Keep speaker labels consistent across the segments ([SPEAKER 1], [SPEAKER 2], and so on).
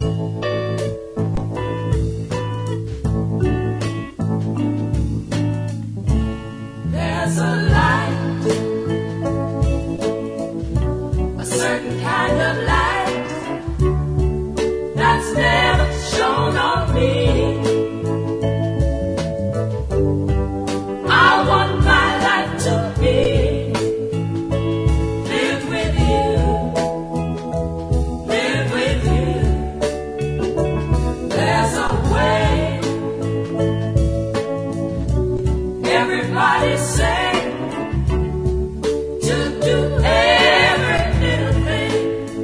[SPEAKER 1] There's a light, a certain kind of light that's never shone on me. I want my life to be live with you, live with you. There's a way. Everybody say to do every little thing,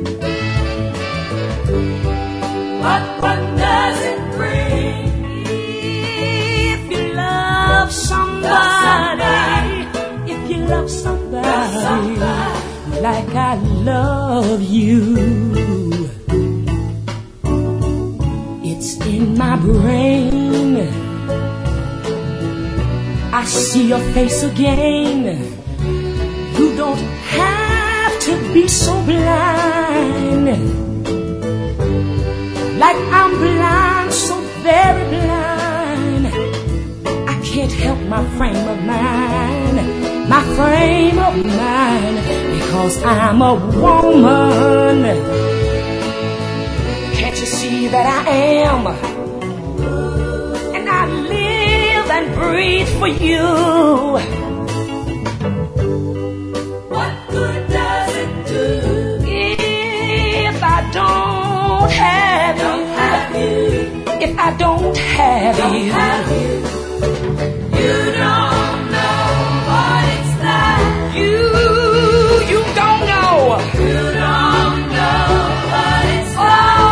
[SPEAKER 1] but what does it bring?
[SPEAKER 2] If you love somebody, if you love somebody like I love you, it's in my brain. I see your face again. You don't have to be so blind, like I'm blind, so very blind. I can't help my frame of mind, because I'm a woman. Can't you see that I am? And I live and breathe for you.
[SPEAKER 1] What good does it do
[SPEAKER 2] if I don't have you? If I don't have you,
[SPEAKER 1] you don't know what it's like.
[SPEAKER 2] You don't know.
[SPEAKER 1] You don't know what it's like.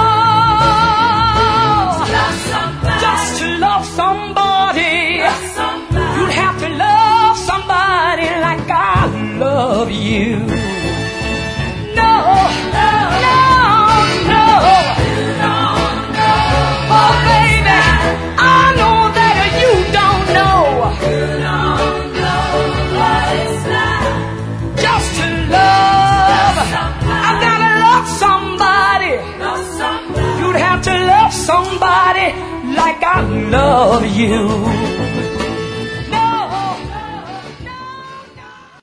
[SPEAKER 2] Just to love somebody.
[SPEAKER 1] Somebody.
[SPEAKER 2] You'd have to love somebody like I love you. No.
[SPEAKER 1] You don't know
[SPEAKER 2] Oh, baby, I know that you don't know.
[SPEAKER 1] You don't know what it's like.
[SPEAKER 2] Just to love. I gotta love somebody.
[SPEAKER 1] Love somebody.
[SPEAKER 2] You'd have to love somebody like I love you.